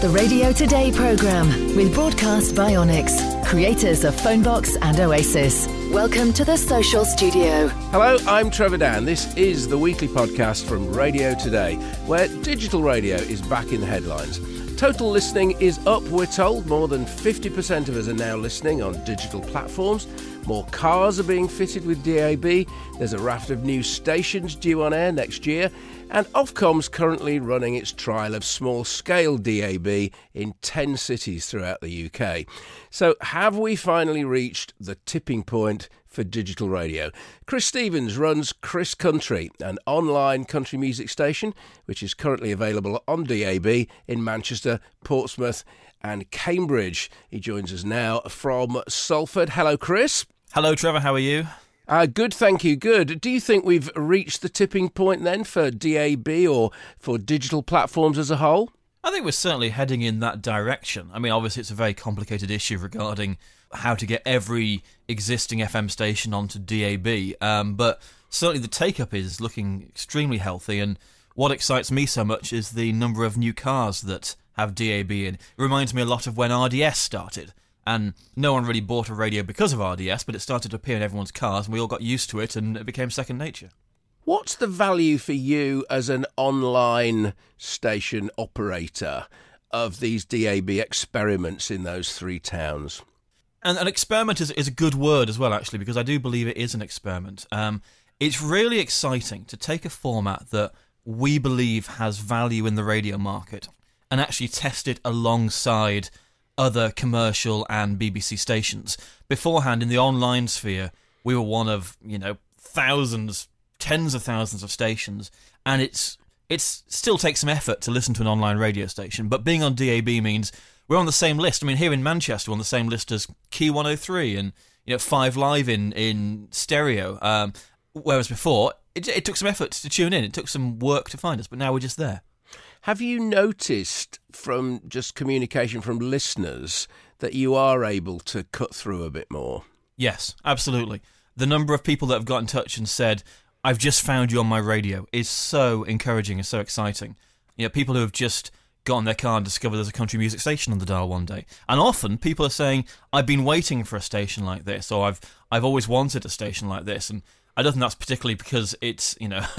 The Radio Today programme with Broadcast by Onyx, creators of Phonebox and Oasis. Welcome to the Social Studio. Hello, I'm Trevor Dan. This is the weekly podcast from Radio Today, where digital radio is back in the headlines. Total listening is up, we're told. More than 50% of us are now listening on digital platforms. More cars are being fitted with DAB. There's a raft of new stations due on air next year. And Ofcom's currently running its trial of small-scale DAB in 10 cities throughout the UK. So have we finally reached the tipping point for digital radio? Chris Stevens runs Chris Country, an online country music station, which is currently available on DAB in Manchester, Portsmouth and Cambridge. He joins us now from Salford. Hello, Chris. Hello, Trevor. How are you? Good, thank you. Good. Do you think we've reached the tipping point then for DAB or for digital platforms as a whole? I think we're certainly heading in that direction. I mean, obviously it's a very complicated issue regarding how to get every existing FM station onto DAB, but certainly the take-up is looking extremely healthy, and what excites me so much is the number of new cars that have DAB in. It reminds me a lot of when RDS started. And no one really bought a radio because of RDS, but it started to appear in everyone's cars, and we all got used to it, and it became second nature. What's the value for you as an online station operator of these DAB experiments in those three towns? And an experiment is a good word as well, actually, because I do believe it is an experiment. It's really exciting to take a format that we believe has value in the radio market and actually test it alongside other commercial and BBC stations. Beforehand, in the online sphere, we were one of, thousands, tens of thousands of stations, and it still takes some effort to listen to an online radio station, but being on DAB means we're on the same list. I mean, here in Manchester, we're on the same list as Key 103 and 5 Live in stereo, whereas before, it took some effort to tune in, it took some work to find us, but now we're just there. Have you noticed from just communication from listeners that you are able to cut through a bit more? Yes, absolutely. The number of people that have got in touch and said, I've just found you on my radio, is so encouraging and so exciting. People who have just got in their car and discovered there's a country music station on the dial one day. And often people are saying, I've been waiting for a station like this, or I've always wanted a station like this. And I don't think that's particularly because it's,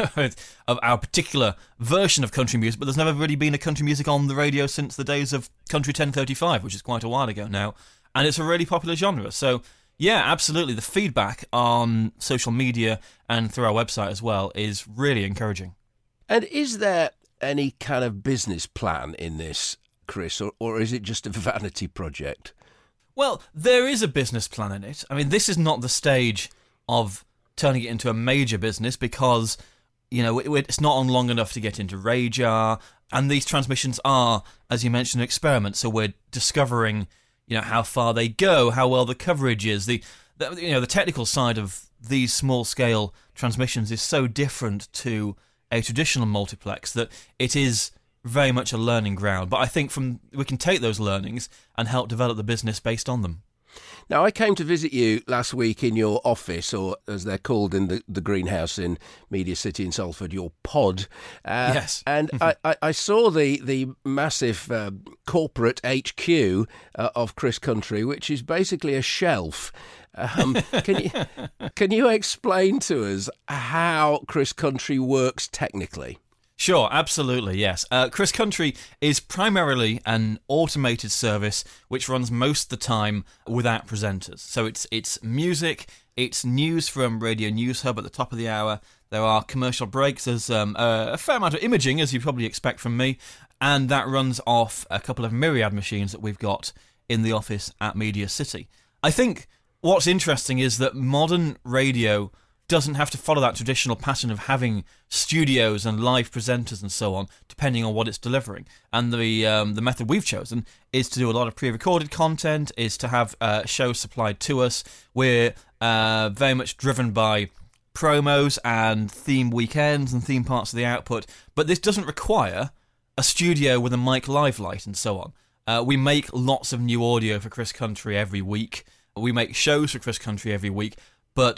of our particular version of country music, but there's never really been a country music on the radio since the days of Country 1035, which is quite a while ago now, and it's a really popular genre. So, yeah, absolutely, the feedback on social media and through our website as well is really encouraging. And is there any kind of business plan in this, Chris, or is it just a vanity project? Well, there is a business plan in it. I mean, this is not the stage of turning it into a major business because, it's not on long enough to get into radar, and these transmissions are, as you mentioned, an experiment, so we're discovering, how far they go, how well the coverage is. The technical side of these small-scale transmissions is so different to a traditional multiplex that it is very much a learning ground, but I think we can take those learnings and help develop the business based on them. Now, I came to visit you last week in your office, or as they're called in the greenhouse in Media City in Salford, your pod. Yes. And I saw the massive corporate HQ of Chris Country, which is basically a shelf. Can you explain to us how Chris Country works technically? Sure, absolutely, yes. Chris Country is primarily an automated service which runs most of the time without presenters. So it's music, it's news from Radio News Hub at the top of the hour. There are commercial breaks. There's a fair amount of imaging, as you probably expect from me, and that runs off a couple of Myriad machines that we've got in the office at Media City. I think what's interesting is that modern radio doesn't have to follow that traditional pattern of having studios and live presenters and so on, depending on what it's delivering. And the method we've chosen is to do a lot of pre-recorded content, is to have shows supplied to us. We're very much driven by promos and theme weekends and theme parts of the output, but this doesn't require a studio with a mic live light and so on. We make lots of new audio for Chris Country every week. We make shows for Chris Country every week, but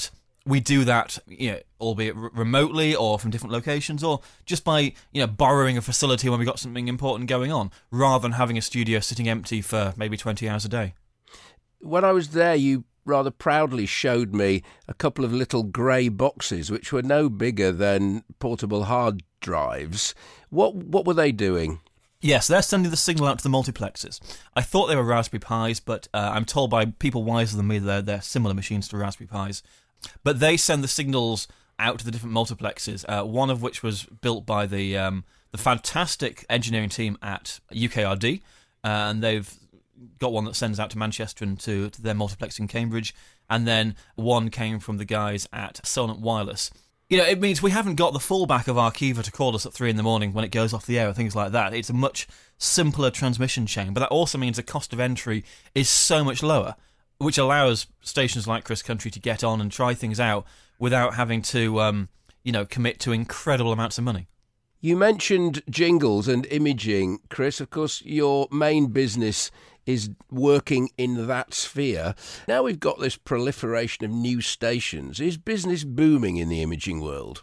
we do that, albeit remotely or from different locations, or just by, borrowing a facility when we've got something important going on, rather than having a studio sitting empty for maybe 20 hours a day. When I was there, you rather proudly showed me a couple of little grey boxes, which were no bigger than portable hard drives. What were they doing? Yes, they're sending the signal out to the multiplexes. I thought they were Raspberry Pis, but I'm told by people wiser than me they're similar machines to Raspberry Pis. But they send the signals out to the different multiplexes, one of which was built by the fantastic engineering team at UKRD, and they've got one that sends out to Manchester and to their multiplex in Cambridge, and then one came from the guys at Sonant Wireless. It means we haven't got the fallback of Arqiva to call us at 3 a.m. when it goes off the air or things like that. It's a much simpler transmission chain, but that also means the cost of entry is so much lower, which allows stations like Chris Country to get on and try things out without having to, commit to incredible amounts of money. You mentioned jingles and imaging, Chris. Of course, your main business is working in that sphere. Now we've got this proliferation of new stations. Is business booming in the imaging world?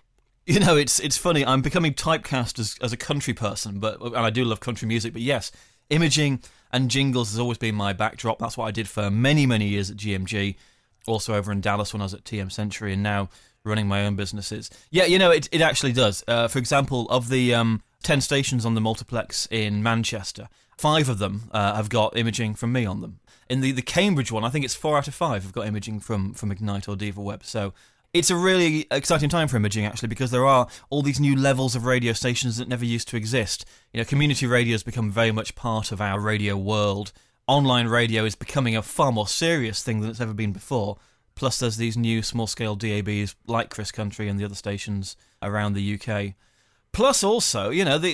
It's funny. I'm becoming typecast as a country person, and I do love country music. But yes, imaging and jingles has always been my backdrop. That's what I did for many, many years at GMG. Also over in Dallas when I was at TM Century, and now running my own businesses. Yeah, it actually does. For example, of the 10 stations on the multiplex in Manchester, 5 of them have got imaging from me on them. In the Cambridge one, I think it's 4 out of 5 have got imaging from Ignite or DivaWeb. So it's a really exciting time for imaging, actually, because there are all these new levels of radio stations that never used to exist. Community radio has become very much part of our radio world. Online radio is becoming a far more serious thing than it's ever been before. Plus, there's these new small-scale DABs like Chris Country and the other stations around the UK. Plus, also,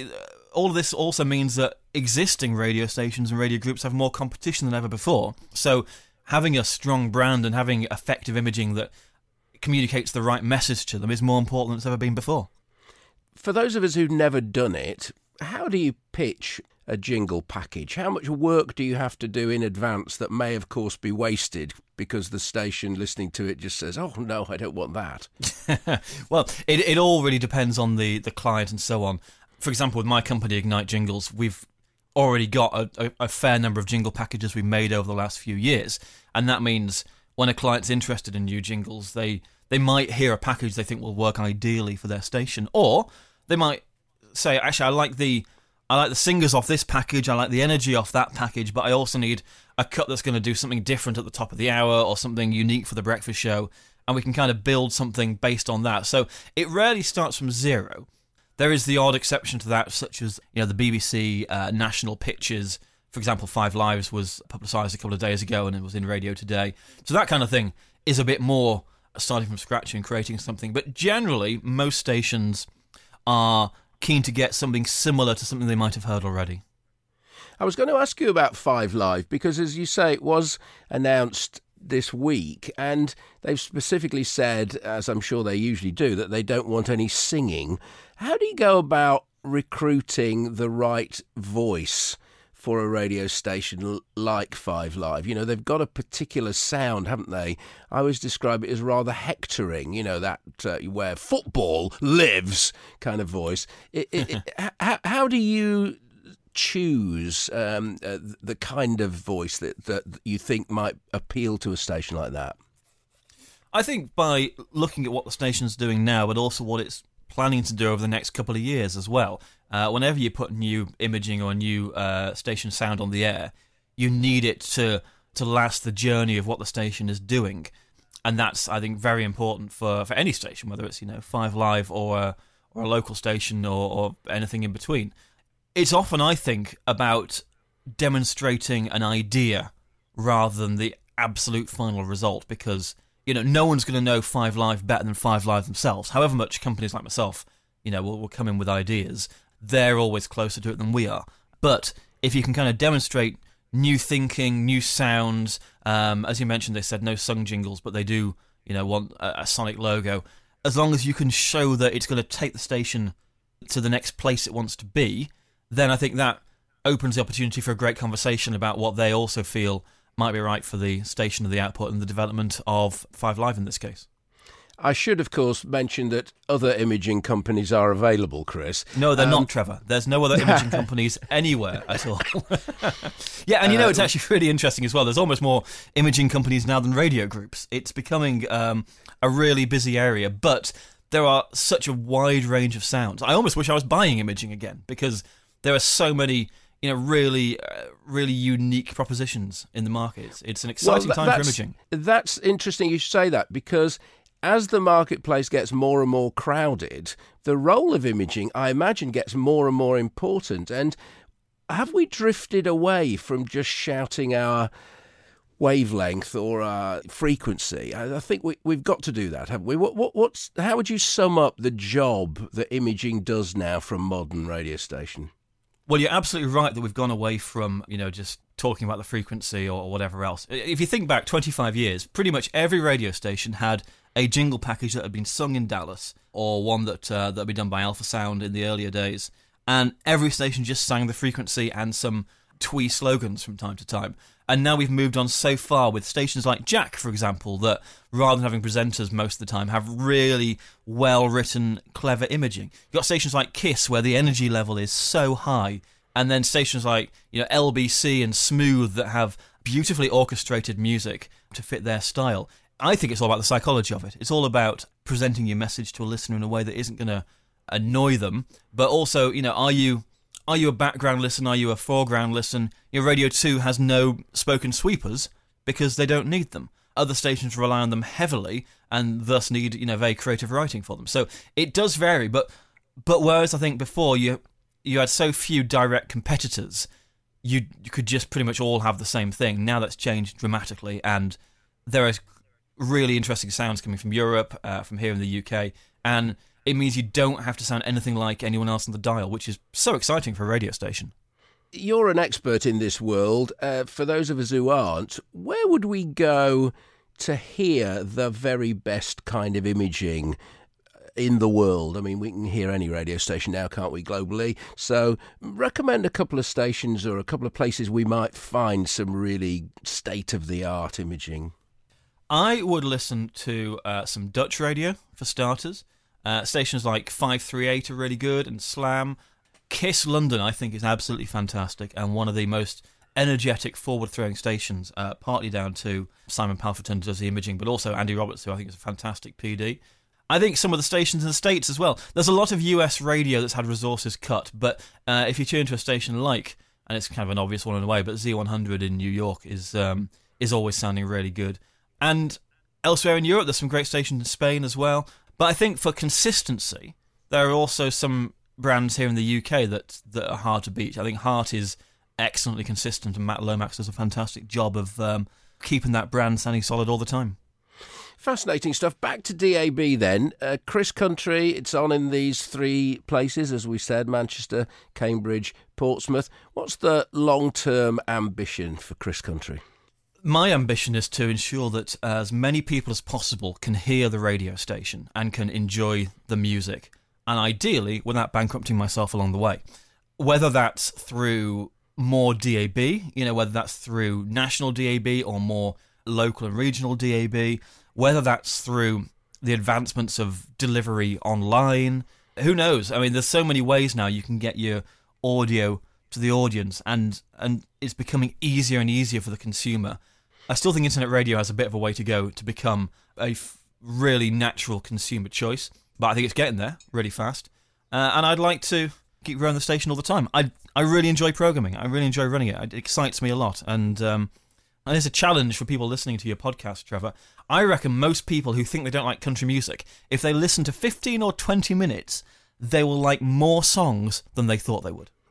all of this also means that existing radio stations and radio groups have more competition than ever before. So having a strong brand and having effective imaging that communicates the right message to them is more important than it's ever been before. For those of us who've never done it, how do you pitch a jingle package? How much work do you have to do in advance that may, of course, be wasted because the station listening to it just says, oh, no, I don't want that? Well, it all really depends on the client and so on. For example, with my company, Ignite Jingles, we've already got a fair number of jingle packages we've made over the last few years. And that means when a client's interested in new jingles, they might hear a package they think will work ideally for their station. Or they might say, actually, I like the singers off this package, I like the energy off that package, but I also need a cut that's going to do something different at the top of the hour or something unique for the breakfast show. And we can kind of build something based on that. So it rarely starts from zero. There is the odd exception to that, such as the BBC national pitches. For example, 5 Lives was publicised a couple of days ago and it was in Radio Today. So that kind of thing is a bit more starting from scratch and creating something. But generally, most stations are keen to get something similar to something they might have heard already. I was going to ask you about 5 Live because, as you say, it was announced this week, and they've specifically said, as I'm sure they usually do, that they don't want any singing. How do you go about recruiting the right voice for a radio station like 5 Live? They've got a particular sound, haven't they? I always describe it as rather hectoring, that where football lives kind of voice. How do you choose the kind of voice that you think might appeal to a station like that? I think by looking at what the station's doing now, but also what it's planning to do over the next couple of years as well. Whenever you put new imaging or new station sound on the air, you need it to last the journey of what the station is doing. And that's, I think, very important for any station, whether it's 5 Live or a local station or anything in between. It's often, I think, about demonstrating an idea rather than the absolute final result, because no one's going to know 5 Live better than 5 Live themselves. However much companies like myself, will come in with ideas, they're always closer to it than we are. But if you can kind of demonstrate new thinking, new sounds, as you mentioned, they said no sung jingles, but they do, want a sonic logo. As long as you can show that it's going to take the station to the next place it wants to be, then I think that opens the opportunity for a great conversation about what they also feel might be right for the station of the output and the development of 5 Live in this case. I should, of course, mention that other imaging companies are available, Chris. No, they're not, Trevor. There's no other imaging companies anywhere at all. Yeah, and it's actually really interesting as well. There's almost more imaging companies now than radio groups. It's becoming a really busy area, but there are such a wide range of sounds. I almost wish I was buying imaging again, because there are so many really unique propositions in the market. It's an exciting time for imaging. That's interesting you should say that, because as the marketplace gets more and more crowded, the role of imaging, I imagine, gets more and more important. And have we drifted away from just shouting our wavelength or our frequency? I think we've got to do that, haven't we? How would you sum up the job that imaging does now for a modern radio station? Well, you're absolutely right that we've gone away from, just talking about the frequency or whatever else. If you think back 25 years, pretty much every radio station had a jingle package that had been sung in Dallas, or one that had been done by Alpha Sound in the earlier days, and every station just sang the frequency and some twee slogans from time to time. And now we've moved on so far with stations like Jack, for example, that rather than having presenters most of the time, have really well-written, clever imaging. You've got stations like KISS, where the energy level is so high, and then stations like LBC and Smooth that have beautifully orchestrated music to fit their style. I think it's all about the psychology of it. It's all about presenting your message to a listener in a way that isn't going to annoy them, but also, are you a background listen? Are you a foreground listen? Your Radio 2 has no spoken sweepers because they don't need them. Other stations rely on them heavily and thus need, very creative writing for them. So it does vary, but whereas I think before you had so few direct competitors, you could just pretty much all have the same thing. Now that's changed dramatically, and there are really interesting sounds coming from Europe, from here in the UK, and it means you don't have to sound anything like anyone else on the dial, which is so exciting for a radio station. You're an expert in this world. For those of us who aren't, where would we go to hear the very best kind of imaging in the world? I mean, we can hear any radio station now, can't we, globally? So recommend a couple of stations or a couple of places we might find some really state-of-the-art imaging. I would listen to some Dutch radio, for starters. Stations like 538 are really good, and Slam. KISS London, I think, is absolutely fantastic and one of the most energetic, forward-throwing stations, partly down to Simon Palfreton, who does the imaging, but also Andy Roberts, who I think is a fantastic PD. I think some of the stations in the States as well. There's a lot of US radio that's had resources cut, but if you tune to a station like, and it's kind of an obvious one in a way, but Z100 in New York is always sounding really good. And elsewhere in Europe, there's some great stations in Spain as well. But I think for consistency, there are also some brands here in the UK that are hard to beat. I think Heart is excellently consistent, and Matt Lomax does a fantastic job of keeping that brand sounding solid all the time. Fascinating stuff. Back to DAB then. Chris Country, it's on in these three places, as we said, Manchester, Cambridge, Portsmouth. What's the long-term ambition for Chris Country? My ambition is to ensure that as many people as possible can hear the radio station and can enjoy the music, and ideally without bankrupting myself along the way. Whether that's through more DAB, whether that's through national DAB or more local and regional DAB, whether that's through the advancements of delivery online, who knows? I mean, there's so many ways now you can get your audio to the audience, and it's becoming easier and easier for the consumer. I still think internet radio has a bit of a way to go to become a really natural consumer choice, but I think it's getting there really fast. And I'd like to keep growing the station all the time. I really enjoy programming. I really enjoy running it. It excites me a lot. And it's a challenge for people listening to your podcast, Trevor. I reckon most people who think they don't like country music, if they listen to 15 or 20 minutes, they will like more songs than they thought they would.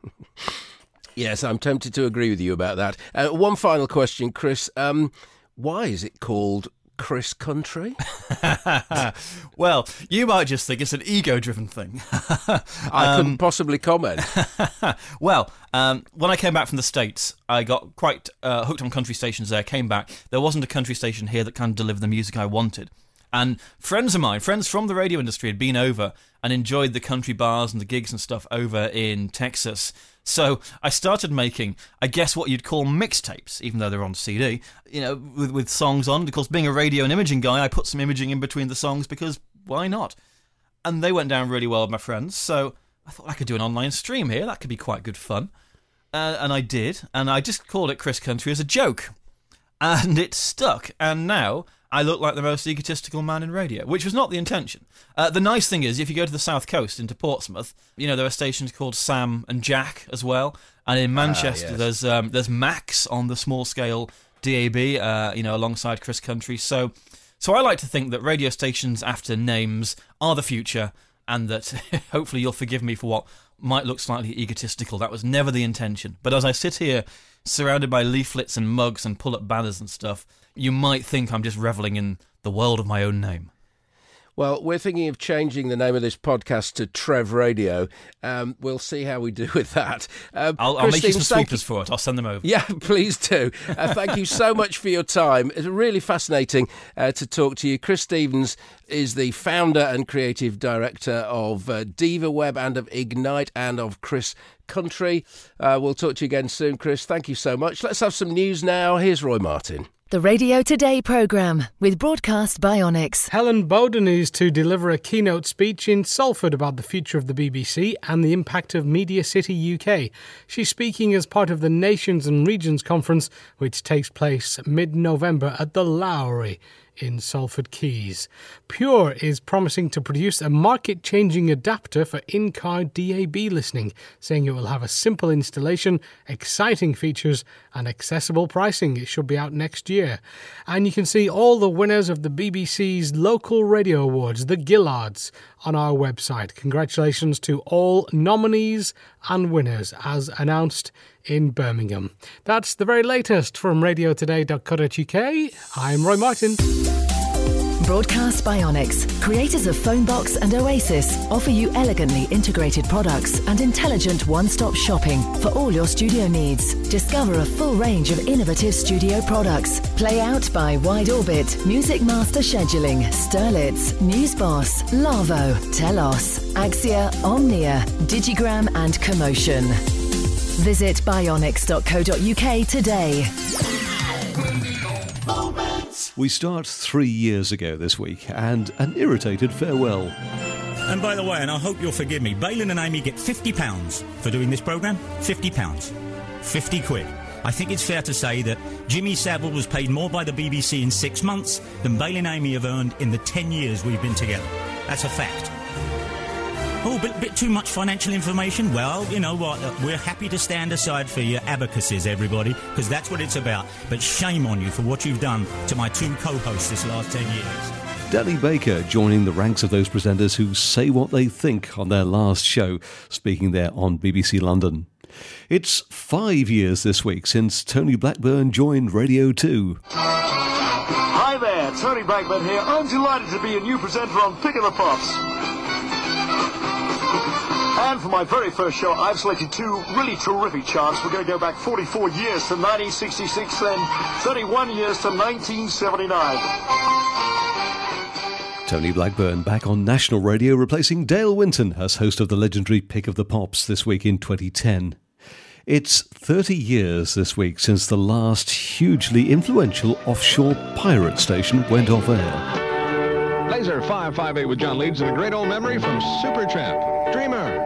Yes, I'm tempted to agree with you about that. One final question, Chris. Why is it called Chris Country? Well, you might just think it's an ego-driven thing. I couldn't possibly comment. Well, when I came back from the States, I got quite hooked on country stations there. Came back, there wasn't a country station here that kind of delivered the music I wanted. And friends of mine, friends from the radio industry, had been over and enjoyed the country bars and the gigs and stuff over in Texas. So I started making, I guess, what you'd call mixtapes, even though they're on CD, with songs on. Of course, being a radio and imaging guy, I put some imaging in between the songs because why not? And they went down really well with my friends, so I thought I could do an online stream here. That could be quite good fun. And I did, and I just called it Chris Country as a joke. And it stuck, and now I look like the most egotistical man in radio, which was not the intention. The nice thing is, if you go to the south coast into Portsmouth, there are stations called Sam and Jack as well, and in Manchester there's Max on the small scale DAB, alongside Chris Country. So I like to think that radio stations after names are the future, and that hopefully you'll forgive me for what might look slightly egotistical. That was never the intention. But as I sit here surrounded by leaflets and mugs and pull-up banners and stuff, you might think I'm just revelling in the world of my own name. Well, we're thinking of changing the name of this podcast to Trev Radio. We'll see how we do with that. I'll make you some sweepers for it. I'll send them over. Yeah, please do. Thank you so much for your time. It's really fascinating to talk to you. Chris Stevens is the founder and creative director of Diva Web and of Ignite and of Chris Country. We'll talk to you again soon, Chris. Thank you so much. Let's have some news now. Here's Roy Martin. The Radio Today programme with Broadcast Bionics. Helen Bowden is to deliver a keynote speech in Salford about the future of the BBC and the impact of Media City UK. She's speaking as part of the Nations and Regions Conference, which takes place mid-November at the Lowry in Salford Quays. Pure is promising to produce a market-changing adapter for in-car DAB listening, saying it will have a simple installation, exciting features and accessible pricing. It should be out next year. And you can see all the winners of the BBC's Local Radio Awards, the Gillards, on our website. Congratulations to all nominees and winners as announced in Birmingham. That's the very latest from radiotoday.co.uk. I'm Roy Martin. Broadcast Bionics, creators of Phonebox and Oasis, offer you elegantly integrated products and intelligent one-stop shopping for all your studio needs. Discover a full range of innovative studio products. Play Out by Wide Orbit, Music Master Scheduling, Sterlitz, Newsboss, Lavo, Telos, Axia, Omnia, Digigram and Commotion. Visit bionics.co.uk today. We start 3 years ago this week, and an irritated farewell. And by the way, and I hope you'll forgive me, Balin and Amy get £50 for doing this programme. £50. 50 quid. I think it's fair to say that Jimmy Savile was paid more by the BBC in 6 months than Balin and Amy have earned in the 10 years we've been together. That's a fact. Oh, a bit too much financial information? Well, you know what, we're happy to stand aside for your abacuses, everybody, because that's what it's about. But shame on you for what you've done to my two co-hosts this last 10 years. Danny Baker joining the ranks of those presenters who say what they think on their last show, speaking there on BBC London. It's 5 years this week since Tony Blackburn joined Radio 2. Hi there, Tony Blackburn here. I'm delighted to be a new presenter on Pick of the Pops. And for my very first show, I've selected two really terrific charts. We're going to go back 44 years to 1966, then 31 years to 1979. Tony Blackburn back on national radio, replacing Dale Winton as host of the legendary Pick of the Pops this week in 2010. It's 30 years this week since the last hugely influential offshore pirate station went off air. Laser 558 with John Leeds and a great old memory from Supertramp. Dreamer.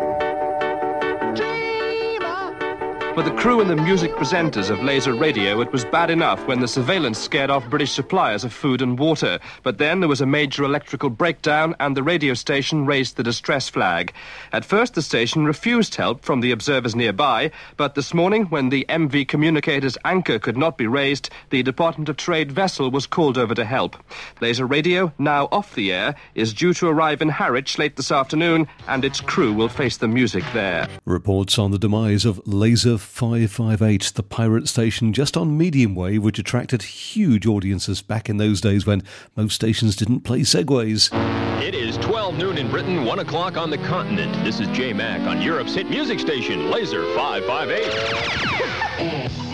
For the crew and the music presenters of Laser Radio, it was bad enough when the surveillance scared off British suppliers of food and water. But then there was a major electrical breakdown and the radio station raised the distress flag. At first, the station refused help from the observers nearby, but this morning, when the MV communicator's anchor could not be raised, the Department of Trade vessel was called over to help. Laser Radio, now off the air, is due to arrive in Harwich late this afternoon, and its crew will face the music there. Reports on the demise of Laser 558, the pirate station just on medium wave, which attracted huge audiences back in those days when most stations didn't play segways. It is 12 noon in Britain, 1 o'clock on the continent. This is J Mac on Europe's hit music station, Laser 558.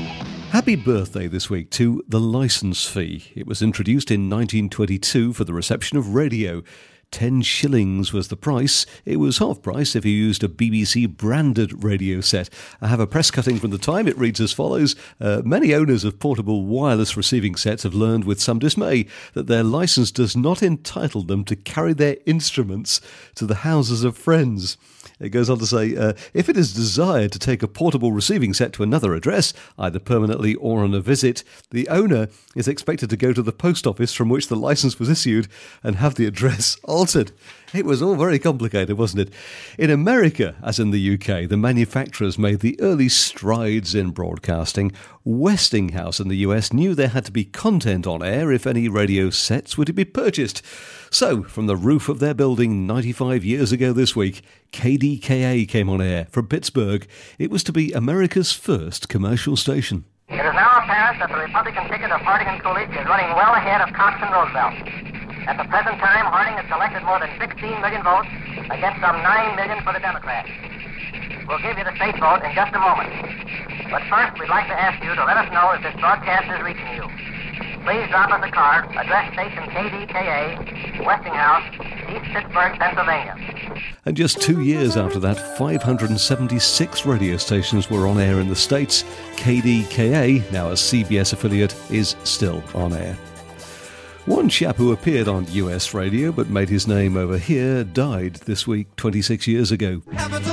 Happy birthday this week to the licence fee. It was introduced in 1922 for the reception of radio. 10 shillings was the price. It was half price if you used a BBC branded radio set. I have a press cutting from the time. It reads as follows. Many owners of portable wireless receiving sets have learned with some dismay that their licence does not entitle them to carry their instruments to the houses of friends. It goes on to say, if it is desired to take a portable receiving set to another address, either permanently or on a visit, the owner is expected to go to the post office from which the licence was issued and have the address altered. It was all very complicated, wasn't it? In America, as in the UK, the manufacturers made the early strides in broadcasting. Westinghouse in the US knew there had to be content on air if any radio sets were to be purchased. So, from the roof of their building 95 years ago this week, KDKA came on air from Pittsburgh. It was to be America's first commercial station. It is now apparent that the Republican ticket of Harding and Coolidge is running well ahead of Cox and Roosevelt. At the present time, Harding has collected more than 16 million votes against some 9 million for the Democrats. We'll give you the state vote in just a moment. But first, we'd like to ask you to let us know if this broadcast is reaching you. Please drop us a card, address station KDKA, Westinghouse, East Pittsburgh, Pennsylvania. And just 2 years after that, 576 radio stations were on air in the States. KDKA, now a CBS affiliate, is still on air. One chap who appeared on US radio but made his name over here died this week 26 years ago.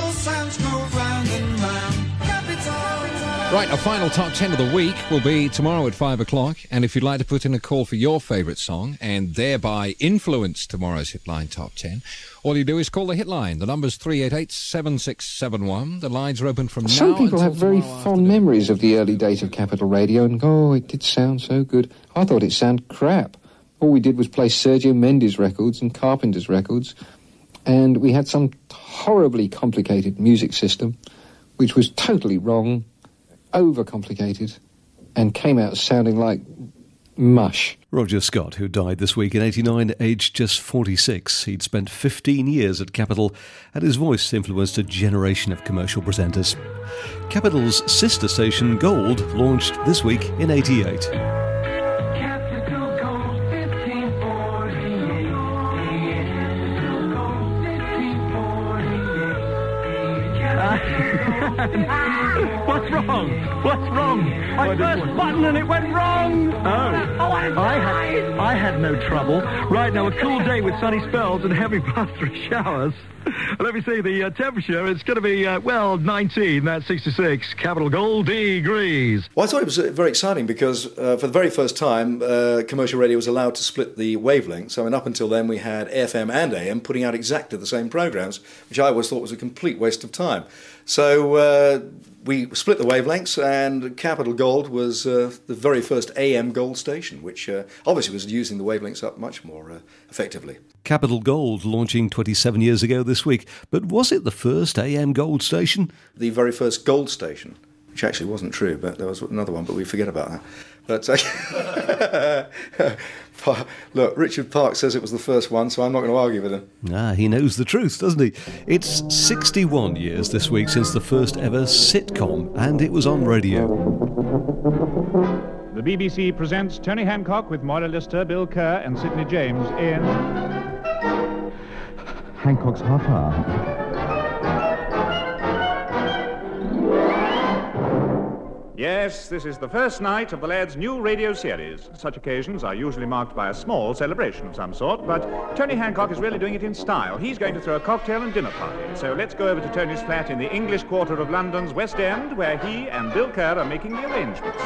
Right, our final top 10 of the week will be tomorrow at 5 o'clock. And if you'd like to put in a call for your favourite song and thereby influence tomorrow's Hitline Top 10, all you do is call the Hitline. The number's 388-7671. The lines are open from now Some people have very fond afternoon. Memories of the early days of Capital Radio and, it did sound so good. I thought it sounded crap. All we did was play Sergio Mendes records and Carpenter's records, and we had some horribly complicated music system, which was totally wrong, overcomplicated, and came out sounding like mush. Roger Scott, who died this week in 89, aged just 46. He'd spent 15 years at Capital, and his voice influenced a generation of commercial presenters. Capital's sister station, Gold, launched this week in 88. What's wrong? What's wrong? I pressed button and it went wrong! I had no trouble. Right now, a cool day with sunny spells and heavy blustery showers. Let me see, the temperature, it's going to be, 19, that's 66, Capital Gold degrees. Well, I thought it was very exciting because for the very first time, commercial radio was allowed to split the wavelengths. I mean, up until then, we had FM and AM putting out exactly the same programs, which I always thought was a complete waste of time. So we split the wavelengths, and Capital Gold was the very first AM Gold station, which obviously was using the wavelengths up much more effectively. Capital Gold launching 27 years ago this week. But was it the first AM Gold station? The very first Gold station, which actually wasn't true, but there was another one, but we forget about that. But look, Richard Park says it was the first one, so I'm not going to argue with him. He knows the truth, doesn't he? It's 61 years this week since the first ever sitcom, and it was on radio. The BBC presents Tony Hancock with Moira Lister, Bill Kerr and Sidney James in Hancock's Half Hour. Yes, this is the first night of the lad's new radio series. Such occasions are usually marked by a small celebration of some sort, but Tony Hancock is really doing it in style. He's going to throw a cocktail and dinner party. So let's go over to Tony's flat in the English quarter of London's West End, where he and Bill Kerr are making the arrangements.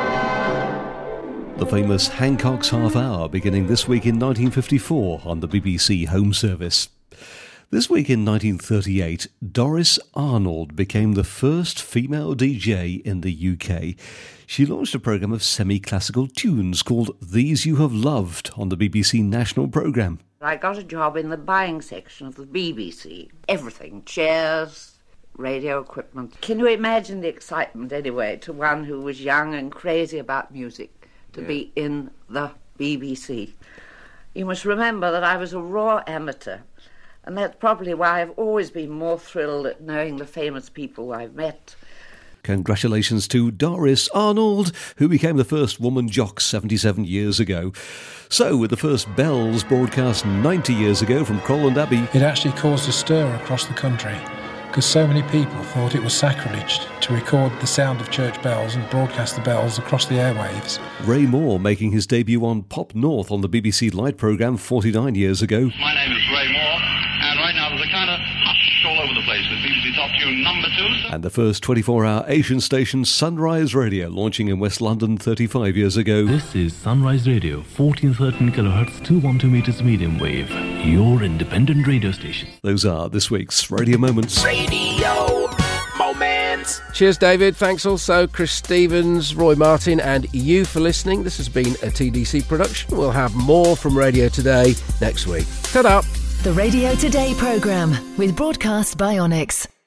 The famous Hancock's Half Hour beginning this week in 1954 on the BBC Home Service. This week in 1938, Doris Arnold became the first female DJ in the UK. She launched a programme of semi-classical tunes called These You Have Loved on the BBC National Programme. I got a job in the buying section of the BBC. Everything, chairs, radio equipment. Can you imagine the excitement, anyway, to one who was young and crazy about music, to be in the BBC? You must remember that I was a raw amateur, and that's probably why I've always been more thrilled at knowing the famous people I've met. Congratulations to Doris Arnold, who became the first woman jock 77 years ago. So, with the first bells broadcast 90 years ago from Crowland Abbey, it actually caused a stir across the country, because so many people thought it was sacrilege to record the sound of church bells and broadcast the bells across the airwaves. Ray Moore making his debut on Pop North on the BBC Light programme 49 years ago. My name is Ray Moore, and right now there's a kind of hush all over the place with BBC Top Tune number 2. And the first 24-hour Asian station, Sunrise Radio, launching in West London 35 years ago. This is Sunrise Radio, 1413 kHz, 212 meters medium wave, your independent radio station. Those are this week's Radio Moments. Radio Moments. Cheers, David. Thanks also, Chris Stevens, Roy Martin, and you for listening. This has been a TDC production. We'll have more from Radio Today next week. Ta-da! The Radio Today programme with Broadcast by Onyx.